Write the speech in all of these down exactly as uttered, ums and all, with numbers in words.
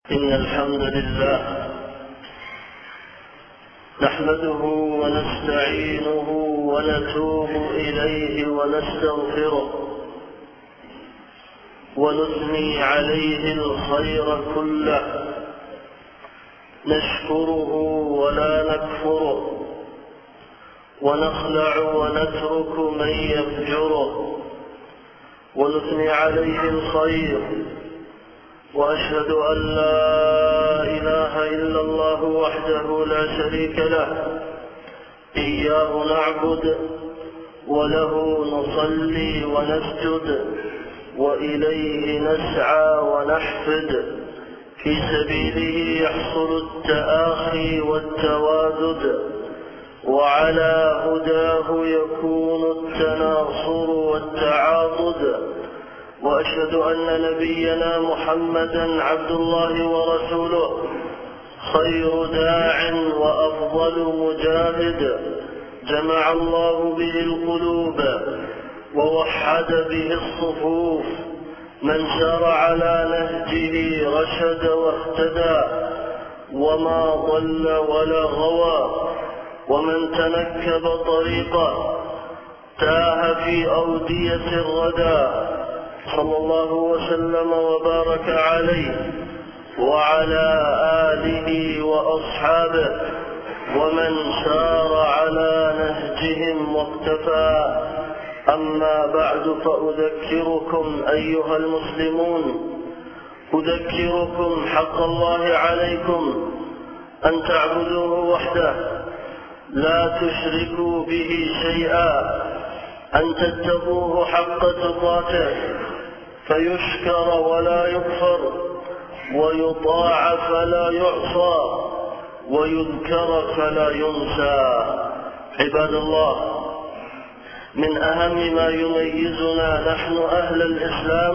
إن الحمد لله نحمده ونستعينه ونتوب إليه ونستغفره ونثني عليه الخير كله، نشكره ولا نكفره، ونخلع ونترك من يفجره، ونثني عليه الخير، وأشهد أن لا إله إلا الله وحده لا شريك له، إياه نعبد وله نصلي ونسجد وإليه نسعى ونحفد، في سبيله يحصل التآخي والتوادد، وعلى هداه يكون التناصر والتعاضد. وأشهد أن نبينا محمدا عبد الله ورسوله، خير داع وأفضل مجاهد، جمع الله به القلوب ووحد به الصفوف، من سار على نهجه رشد واهتدى، وما ضل ولا غوى، ومن تنكب طريقه تاه في أودية الردى، صلى الله وسلم وبارك عليه وعلى آله وأصحابه ومن سار على نهجهم واقتفى. أما بعد، فأذكركم أيها المسلمون أذكركم حق الله عليكم أن تعبدوه وحده، لا تشركوا به شيئا، أن تتقوه حق تقاته، فيشكر ولا يكفر، ويطاع فلا يعصى، ويذكر فلا ينسى. عباد الله، من أهم ما يميزنا نحن أهل الإسلام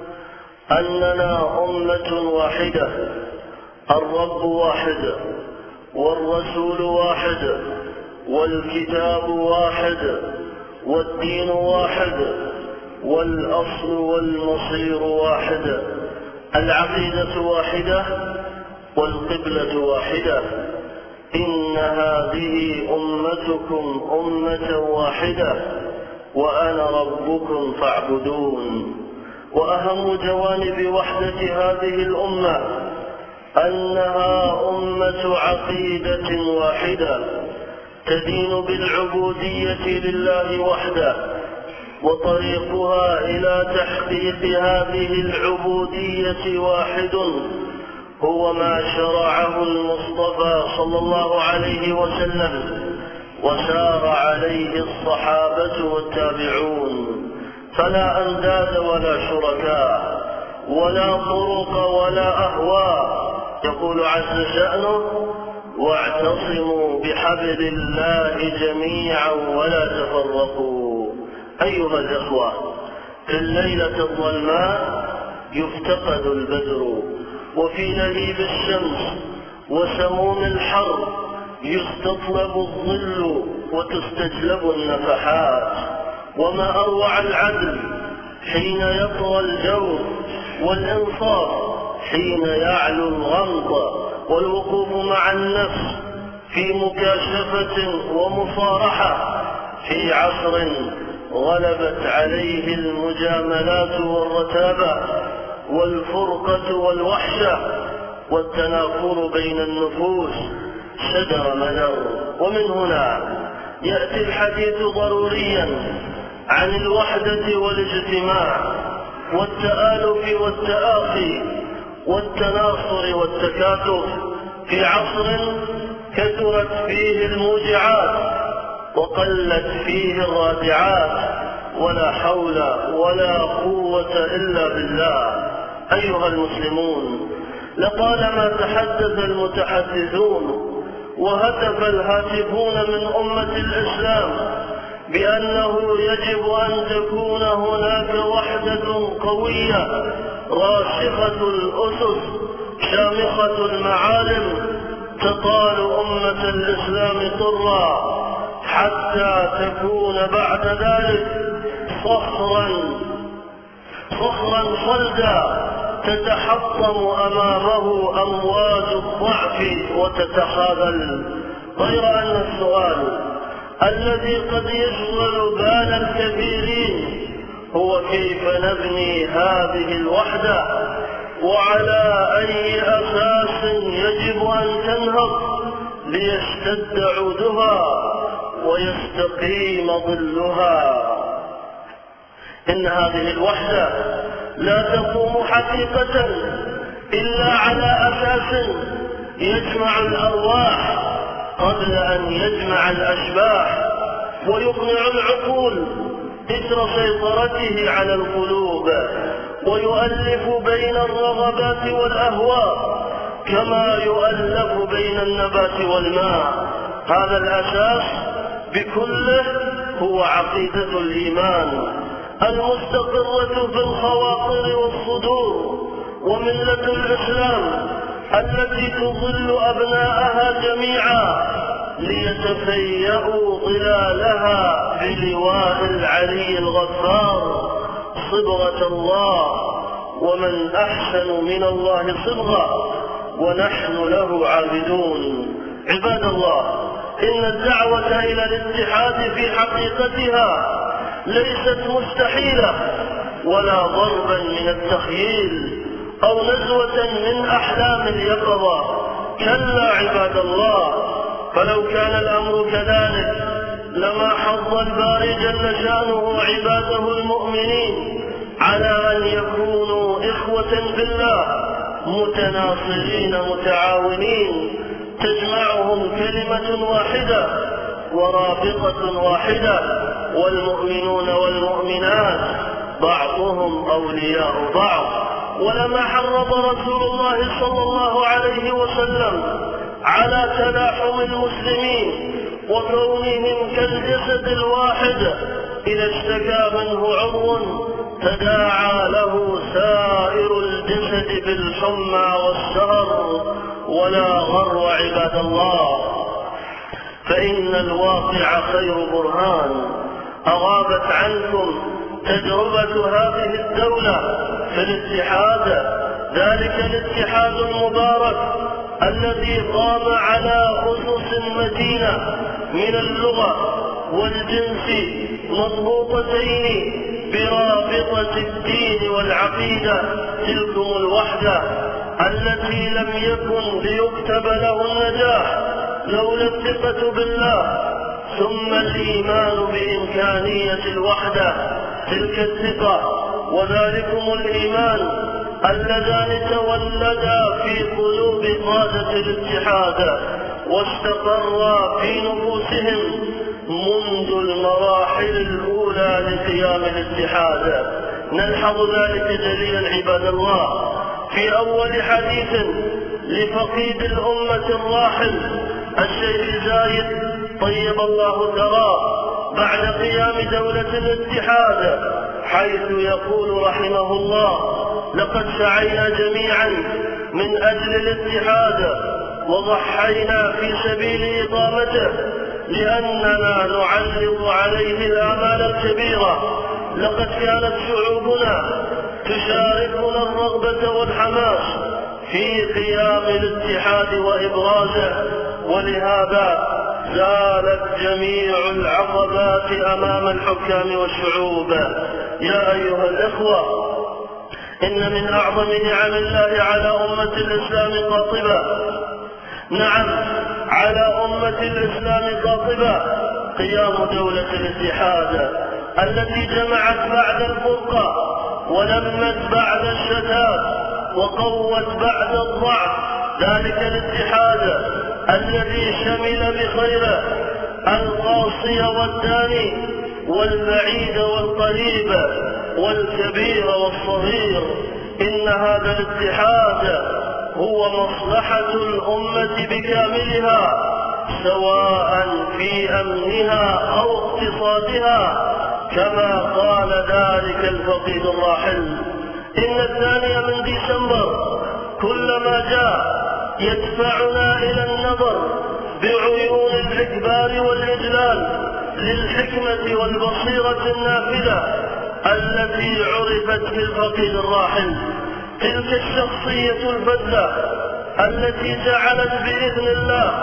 أننا أمة واحدة، الرب واحد، والرسول واحد، والكتاب واحد، والدين واحد، والأصل والمصير واحد، العقيدة واحدة، والقبلة واحدة. إن هذه أمتكم أمة واحدة وأنا ربكم فاعبدون. وأهم جوانب وحدة هذه الأمة أنها أمة عقيدة واحدة تدين بالعبودية لله وحده، وطريقها إلى تحقيق هذه العبودية واحد، هو ما شرعه المصطفى صلى الله عليه وسلم وسار عليه الصحابة والتابعون، فلا أنداد ولا شركاء ولا طرق ولا أهواء. يقول عز شأنه: واعتصموا بحبل الله جميعا ولا تفرقوا. أيها الإخوة، في الليلة الظلماء يفتقد البدر، وفي لهيب الشمس وسموم الحر يستطلب الظل وتستجلب النفحات. وما أروع العدل حين يطوى الجور، والإنصاف حين يعلو الغمط، والوقوف مع النفس في مكاشفة ومصارحة في عصر غلبت عليه المجاملات والرتابة والفرقة والوحشة والتنافر بين النفوس، شجر مدر. ومن هنا يأتي الحديث ضروريا عن الوحدة والاجتماع والتآلف والتآخي والتناصر والتكاتف في عصر كثرت فيه الموجعات وقلت فيه الرادعات، ولا حول ولا قوة إلا بالله. أيها المسلمون، لطالما تحدث المتحدثون وهتف الهاتفون من أمة الإسلام بأنه يجب أن تكون هناك وحدة قوية راسخة الأسس شامخة المعالم تطال أمة الإسلام طرا، حتى تكون بعد ذلك صخرا صخرا صلدا تتحطم أمامه أمواج الضعف وتتخاذل. غير أن السؤال الذي قد يشغل بال الكثيرين هو كيف نبني هذه الوحدة، وعلى أي أساس يجب أن تنهض ليشتد عودها ويستقيم ظلها. إن هذه الوحدة لا تقوم حقيقة إلا على أساس يجمع الأرواح قبل أن يجمع الأشباح، ويقنع العقول إثر سيطرته على القلوب، ويؤلف بين الرغبات والأهواء كما يؤلف بين النبات والماء. هذا الأساس بكله هو عقيدة الإيمان المستقرة في الخواطر والصدور، وملة الإسلام التي تظل أبناءها جميعا ليتفيأوا ظلالها بلواء العلي الغفار صبغة الله، ومن أحسن من الله صبغة ونحن له عابدون. عباد الله، إن الدعوة إلى الاتحاد في حقيقتها ليست مستحيلة ولا ضربا من التخييل أو نزوة من أحلام اليقظة، كلا عباد الله، فلو كان الأمر كذلك لما حض الباري جل شانه عباده المؤمنين على أن يكونوا إخوة بالله متناصرين متعاونين تجمعهم كلمة واحدة ورابطة واحدة، والمؤمنون والمؤمنات بعضهم أولياء بعض. ولما حرض رسول الله صلى الله عليه وسلم على تلاحم المسلمين وكونهم كالجسد الواحد إذا اشتكى منه عضو تداعى له سائر الجسد بالحمى والسهر ولا غر. عباد الله، فإن الواقع خير برهان. أغابت عنكم تجربة هذه الدولة في الاتحاد، ذلك الاتحاد المبارك الذي قام على أسس متينة من اللغة والجنس مضبوطتين برابطة الدين والعقيدة، تلكم الوحدة التي لم يكن ليكتب له النجاح لولا الثقة بالله، ثم الإيمان بإمكانية الوحدة، تلك الثقة وذلكم الإيمان اللذان تولدا في قلوب قادة الاتحاد واستقرا في نفوسهم منذ المراحل الأولى لقيام الاتحاد. نلحظ ذلك جليلا عباد الله في أول حديث لفقيد الأمة الراحل الشيخ زايد طيب الله ثراه بعد قيام دولة الاتحاد، حيث يقول رحمه الله: لقد سعينا جميعا من أجل الاتحاد وضحينا في سبيل إقامته لأننا نعلق عليه الآمال الكبيرة. لقد كانت شعوبنا تشاركنا الرغبة والحماس في قيام الاتحاد وإبرازه، ولهذا زالت جميع العقبات أمام الحكام والشعوب. يا أيها الإخوة، إن من أعظم نعم الله على أمة الإسلام قاطبة، نعم على أمة الإسلام قاطبة قيام دولة الاتحاد التي جمعت بعد الفرقة ولمت بعد الشتات وقوت بعد الضعف، ذلك الاتحاد الذي شمل بخيره القاصي والداني والبعيد والقريب والكبير والصغير. إن هذا الاتحاد هو مصلحة الأمة بكاملها، سواء في أمنها أو اقتصادها، كما قال ذلك الفقيد الراحل: إن الثاني من ديسمبر كلما جاء يدفعنا إلى النظر بعيون الإكبار والإجلال للحكمة والبصيرة النافذة التي عرفت بالفقيد الراحل، تلك الشخصية البذلة التي جعلت بإذن الله،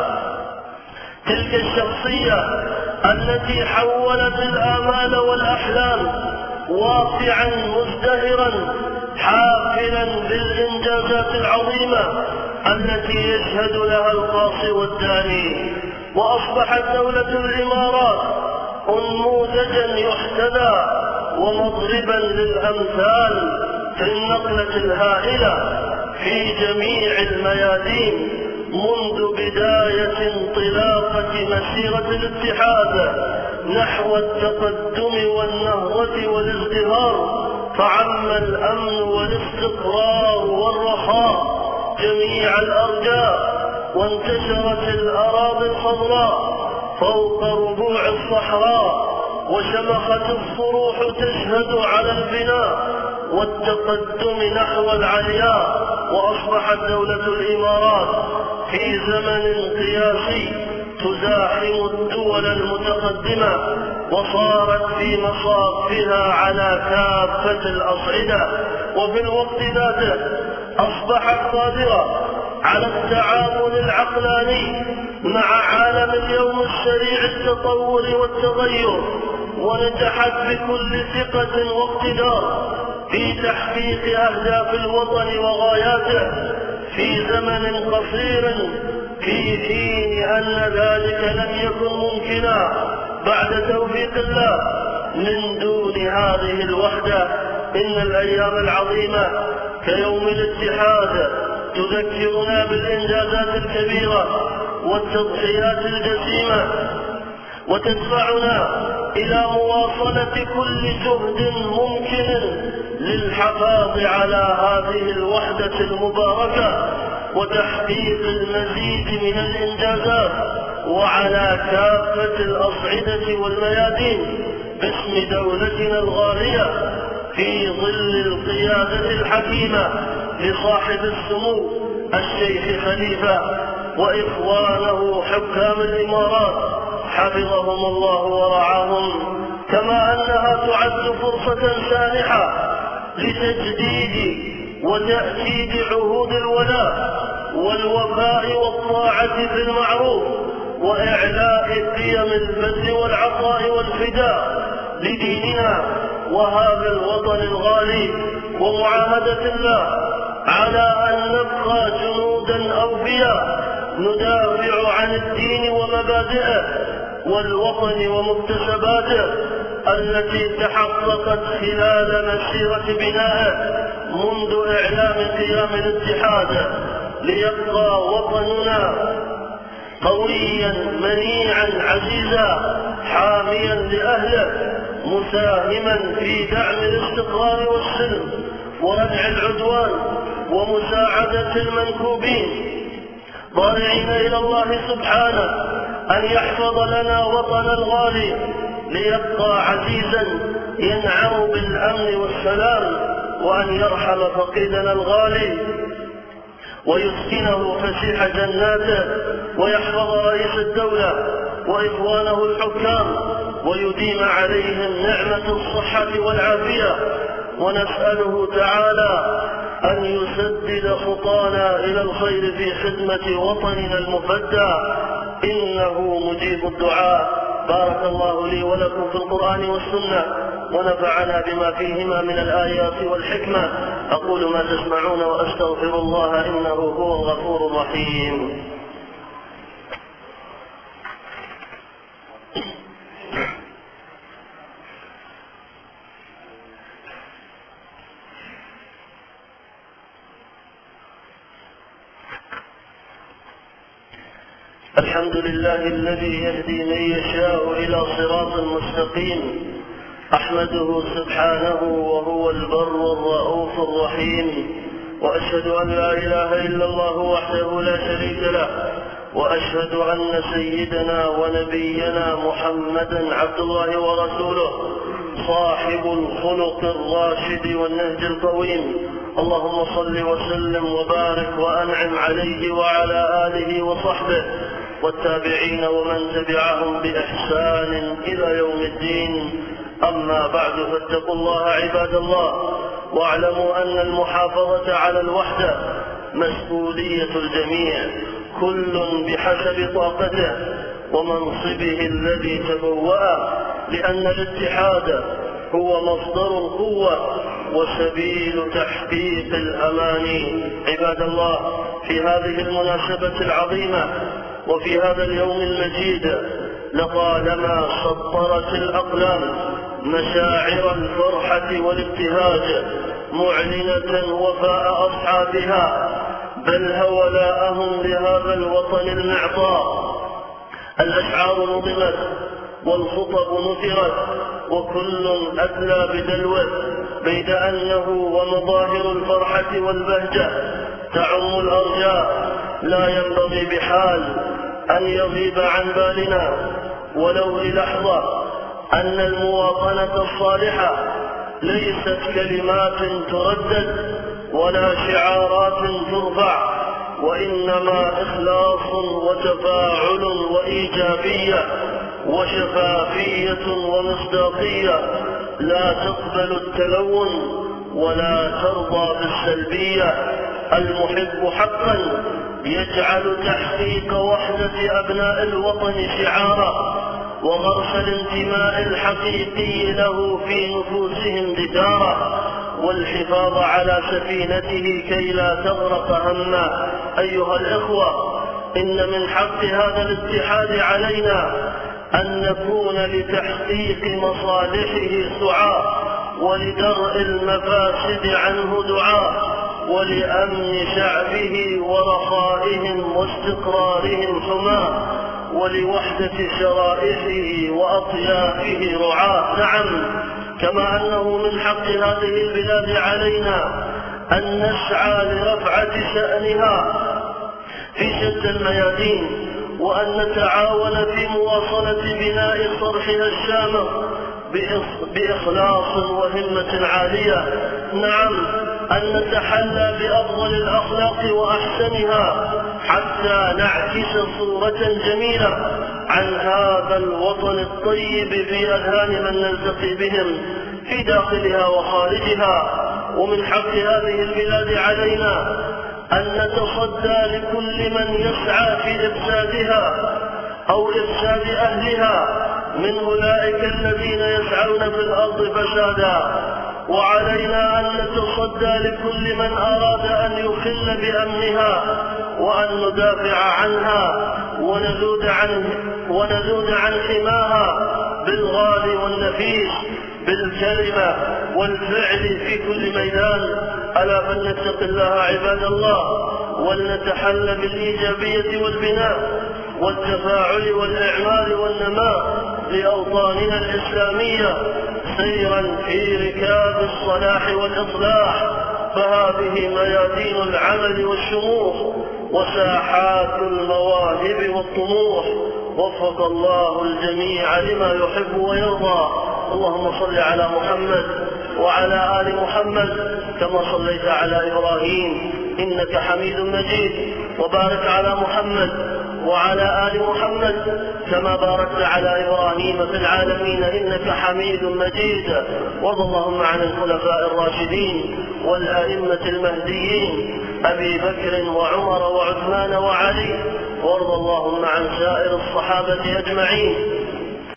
تلك الشخصية التي حولت الآمال والأحلام واقعا مزدهرا حافلا بالإنجازات العظيمة التي يشهد لها القاصي والداني. وأصبحت دولة الإمارات أنموذجا يحتذى ومضربا للأمثال في النقلة الهائلة في جميع الميادين منذ بداية انطلاقة مسيرة الاتحاد نحو التقدم والنهضة والازدهار، فعم الأمن والاستقرار والرخاء جميع الأرجاء، وانتشرت الأراضي الخضراء فوق ربوع الصحراء، وشمخت الصروح تشهد على البناء والتقدم نحو العلياء. وأصبحت دولة الإمارات في زمن قياسي تزاحم الدول المتقدمة، وصارت في مصافها على كافة الأصعدة، وفي الوقت ذاته أصبحت قادرة على التعاون العقلاني مع عالم اليوم السريع التطور والتغير، ونجحت بكل ثقة واقتدار في تحقيق أهداف الوطن وغاياته في زمن قصير، في حين أن ذلك لم يكن ممكنا بعد توفيق الله. من دون هذه الوحدة إن الأيام العظيمة كيوم الاتحاد تذكرنا بالإنجازات الكبيرة والتضحيات الجسيمة، وتدفعنا إلى مواصلة كل جهد ممكن للحفاظ على هذه الوحدة المباركة وتحقيق المزيد من الإنجازات وعلى كافة الأصعدة والميادين باسم دولتنا الغالية في ظل القيادة الحكيمة لصاحب السمو الشيخ خليفة وإخوانه حكام الإمارات حفظهم الله ورعاهم. كما أنها تعد فرصة سانحة لتجديد وتأكيد عهود الولاء والوفاء والطاعة في المعروف، وإعلاء قيم البذل والعطاء والفداء لديننا وهذا الوطن الغالي، ومعاهدة الله على أن نبقى جنودا أوفياء ندافع عن الدين ومبادئه والوطن ومكتسباته التي تحققت خلال مسيرة بنائه منذ إعلام قيام الاتحاد، ليبقى وطننا قويا منيعا عزيزا حاميا لأهله، مساهما في دعم الاستقرار والسلم وردع العدوان ومساعدة المنكوبين، ضارعين إلى الله سبحانه أن يحفظ لنا وطن الغالي ليبقى عزيزا ينعم بالأمن والسلام، وأن يرحم فقيدنا الغالي ويسكنه فسيح جناته، ويحفظ رئيس الدولة وإخوانه الحكام ويديم عليهم نعمة الصحة والعافية. ونسأله تعالى أن يسدد خطانا إلى الخير في خدمة وطننا المفدى، إنه مجيب الدعاء. بارك الله لي ولكم في القرآن والسنة، ونفعنا بما فيهما من الآيات والحكمة. أقول ما تسمعون وأستغفر الله إنه هو الغفور الرحيم. الحمد لله الذي يهدي من يشاء إلى صراط مستقيم، أحمده سبحانه وهو البر الرؤوف الرحيم، وأشهد أن لا إله إلا الله وحده لا شريك له، وأشهد أن سيدنا ونبينا محمدا عبد الله ورسوله صاحب الخلق الراشد والنهج القويم. اللهم صل وسلم وبارك وأنعم عليه وعلى آله وصحبه والتابعين ومن تبعهم بإحسان إلى يوم الدين. أما بعد، فاتقوا الله عباد الله، واعلموا أن المحافظة على الوحدة مسؤولية الجميع، كل بحسب طاقته ومنصبه الذي تبوأه، لأن الاتحاد هو مصدر القوة وسبيل تحقيق الأماني. عباد الله، في هذه المناسبة العظيمة وفي هذا اليوم المجيد لطالما سطرت الأقلام مشاعر الفرحة والابتهاج معلنة وفاء أصحابها بل ولاءهم لهذا الوطن المعطاء. الأشعار نظمت والخطب نثرت وكل أدلى بدلوه، بيد أنه ومظاهر الفرحة والبهجة تعم الأرجاء. لا ينبغي بحال أن يغيب عن بالنا ولو للحظة أن المواطنة الصالحة ليست كلمات تردد ولا شعارات ترفع، وإنما إخلاص وتفاعل وإيجابية وشفافية ومصداقية لا تقبل التلون ولا ترضى بالسلبية. المحب حقا يجعل تحقيق وحدة أبناء الوطن شعارا وغرس الانتماء الحقيقي له في نفوسهم جدارا، والحفاظ على سفينته كي لا تغرق هما. أيها الإخوة، إن من حق هذا الاتحاد علينا أن نكون لتحقيق مصالحه سعاة، ولدرء المفاسد عنه دعاء، ولأمن شعبه ورخائهم واستقرارهم حماة، ولوحدة شرائحه وأطيافه رعاة. نعم، كما أنه من حق هذه البلاد علينا أن نسعى لرفعة شأنها في شتى الميادين، وأن نتعاون في مواصلة بناء صرحها الشامخ بإخلاص وهمة عالية. نعم، أن نتحلى بأفضل الأخلاق وأحسنها حتى نعكس صورة جميلة عن هذا الوطن الطيب في أذهان من نلتقي بهم في داخلها وخارجها. ومن حق هذه البلاد علينا أن نتصدى لكل من يسعى في إفسادها أو إفساد أهلها من أولئك الذين يسعون في الأرض فسادا، وعلينا أن نتصدى لكل من أراد أن يخل بأمنها وأن ندافع عنها ونذود عن, ونذود عن حماها بالغالي والنفيس، بالكلمة والفعل في كل ميدان. ألا فلنتق الله عباد الله، ولنتحلى بالإيجابية والبناء والتفاعل والإعمال والنماء لأوطاننا الإسلامية سيرا في ركاب الصلاح والإصلاح، فهذه ميادين العمل والشموخ وساحات المواهب والطموح. وفق الله الجميع لما يحب ويرضى. اللهم صل على محمد وعلى آل محمد كما صليت على إبراهيم إنك حميد مجيد، وبارك على محمد وعلى آل محمد كما باركت على إبراهيم في العالمين إنك حميد مجيد. وارض اللهم عن الخلفاء الراشدين والأئمة المهديين أبي بكر وعمر وعثمان وعلي، وارض اللهم عن سائر الصحابة أجمعين